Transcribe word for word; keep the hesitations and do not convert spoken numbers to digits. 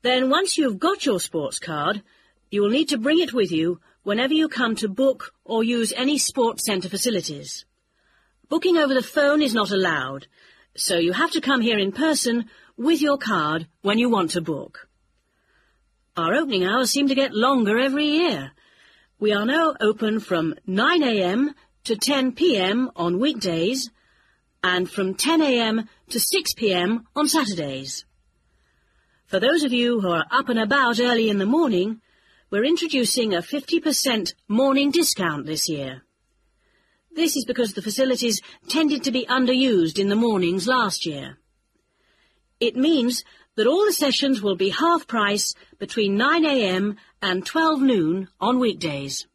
Then once you've got your sports card, you will need to bring it with you whenever you come to book or use any sports centre facilities. Booking over the phone is not allowed, so you have to come here in person with your card when you want to book. Our opening hours seem to get longer every year. We are now open from nine a m to ten p m on weekdays and from ten a m to six p m on Saturdays. For those of you who are up and about early in the morning, we're introducing a fifty percent morning discount this year. This is because the facilities tended to be underused in the mornings last year. It means that all the sessions will be half price between nine a m and twelve noon on weekdays.